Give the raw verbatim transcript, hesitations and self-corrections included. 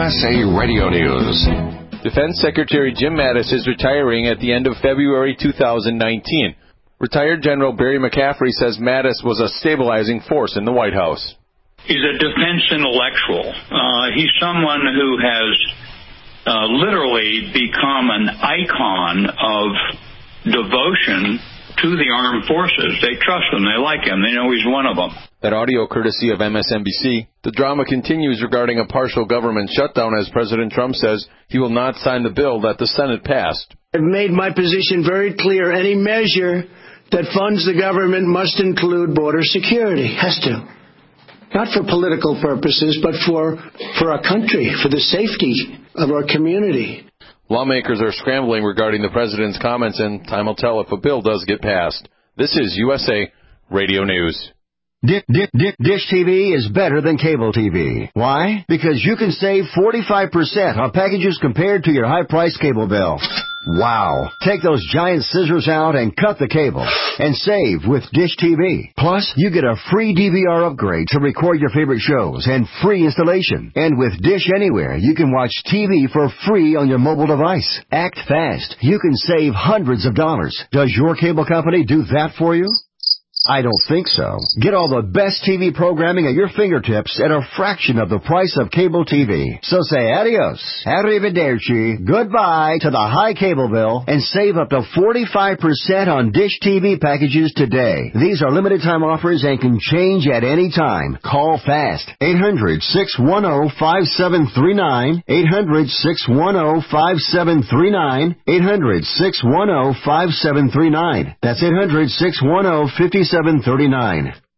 S A Radio News. Defense Secretary Jim Mattis is retiring at the end of February two thousand nineteen. Retired General Barry McCaffrey says Mattis was a stabilizing force in the White House. He's a defense intellectual. Uh, he's someone who has uh, literally become an icon of devotion to the armed forces. They trust him. They like him. They know he's one of them. That audio courtesy of M S N B C. The drama continues regarding a partial government shutdown as President Trump says he will not sign the bill that the Senate passed. I've made my position very clear. Any measure that funds the government must include border security. Has to. Not for political purposes, but for, for our country, for the safety of our community. Lawmakers are scrambling regarding the president's comments, and time will tell if a bill does get passed. This is U S A Radio News. Dish, Dish, Dish, Dish T V is better than cable T V. Why? Because you can save forty-five percent on packages compared to your high-priced cable bill. Wow. Take those giant scissors out and cut the cable and save with Dish T V. Plus, you get a free D V R upgrade to record your favorite shows and free installation. And with Dish Anywhere, you can watch T V for free on your mobile device. Act fast. You can save hundreds of dollars. Does your cable company do that for you? I don't think so. Get all the best T V programming at your fingertips at a fraction of the price of cable T V. So say adios, arrivederci, goodbye to the high cable bill and save up to forty-five percent on Dish T V packages today. These are limited time offers and can change at any time. Call fast. eight hundred, six one zero, five seven three nine. eight hundred, six one zero, five seven three nine. eight hundred, six one zero, five seven three nine. That's eight hundred, six one zero, five seven three nine.